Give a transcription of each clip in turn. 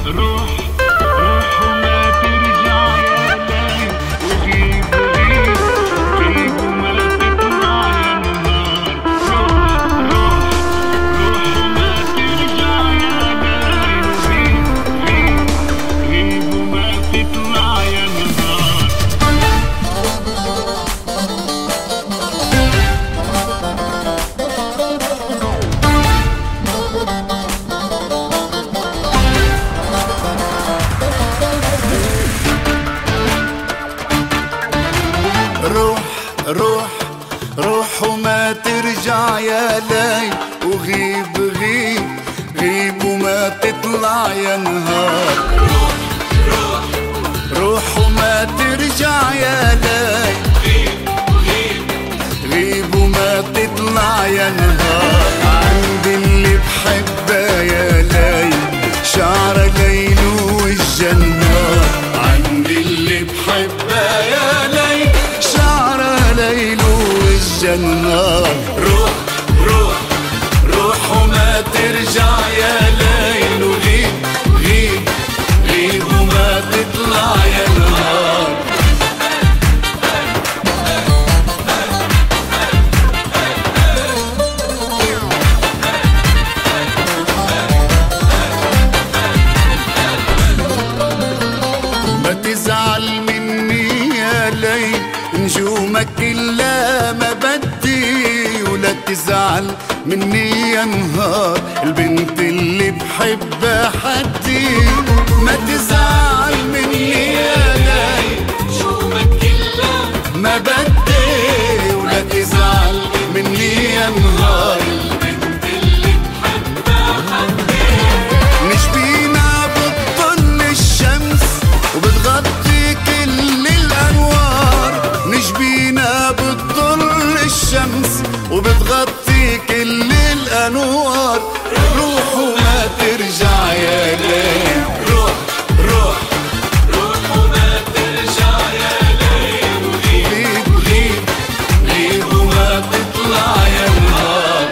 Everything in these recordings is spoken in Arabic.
روح روح وما ترجع يا ليل، وغيب غيب غيب وما تطلع يا نهار. روح روح روح وما ترجع يا ليل، وغيب غيب غيب وما تطلع يا نهار. روح روح روح وما ترجع يا ليل، وغيب غيب غيب وما تطلع يا نهار. روح روح روح وما ترجع يا ليل، غيب غيب غيب وما تطلع يا نهار. عند اللي بحبها يا ليل شعر ليل والجنار. عند اللي بحبها يا ليل شعر ليل والجنار. روح روح روح وما ترجع يا ليل، وغيب غيب غيب وما تطلع يا نهار. ما تزعل مني يا ليل نجومك كلها ما بدي، ولا تزعل مني يا نهار البنت اللي بحبها حدي. ما تزعل مني يا ليل نجومك كلها ما بدي، ولا تزعل مني يا نهار البنت اللي بحبها حدي. نشبينا بتطل الشمس وبتغطي كل الأنوار. نشبينا بتطل الشمس وبتغطي كل الأنوار. روح وما ترجع يا ليل، روح روح روح وما ترجع يا ليل، وغيب غيب غيب غيب وما تطلع يا نهار.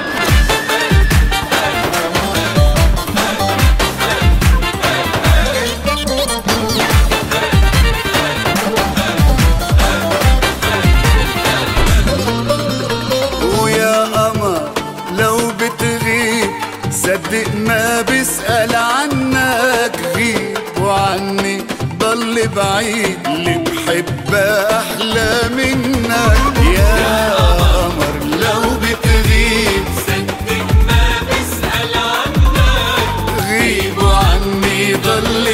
ويا قمر لو بتغيب صدق ما بسأل عنك. غيب وعني ضل بعيد، اللي بحبها أحلى منك. يا قمر لو بتغيب صدق ما بسأل عنك. غيب وعني ضل